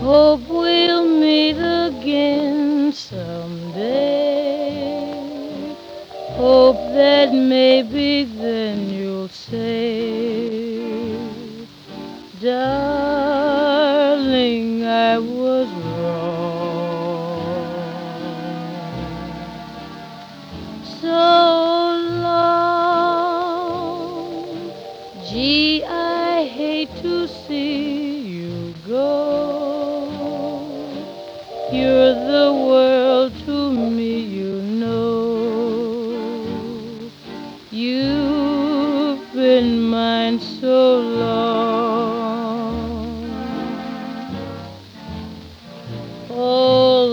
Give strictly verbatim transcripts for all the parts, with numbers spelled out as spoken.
Hope we'll meet again someday. Hope that maybe then you'll say, darling, I was wrong. So long. Gee, I hate to see you go. You're the world to me, you know. You've been mine so long. All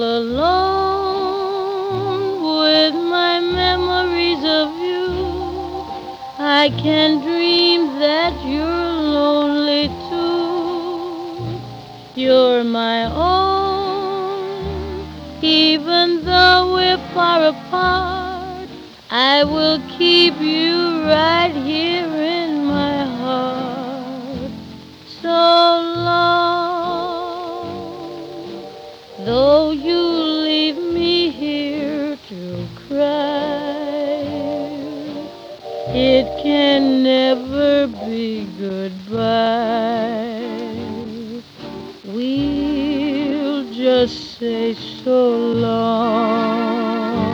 alone with my memories of you, I can dream that you're lonely too. You're my own, even though we're far apart. I will keep you right here in my heart. So long, though you leave me here to cry, it can never be goodbye. We'll just say so long.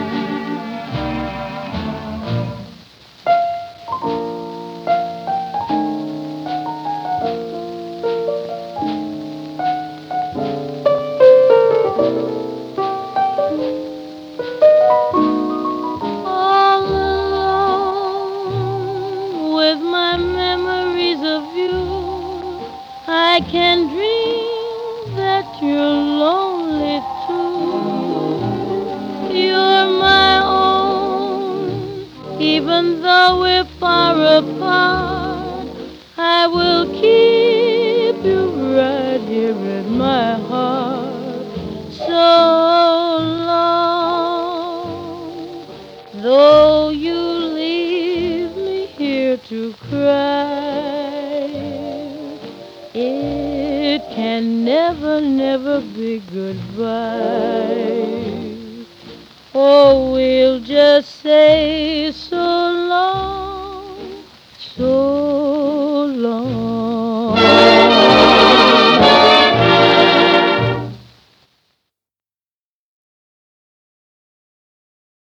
All alone with my memories of you, I can dream that you're lonely too. You're my own, even though we're far apart. I will keep you right here in my heart. So long, though you leave me here to cry, it can never, never be goodbye. Oh, we'll just say so long, so long.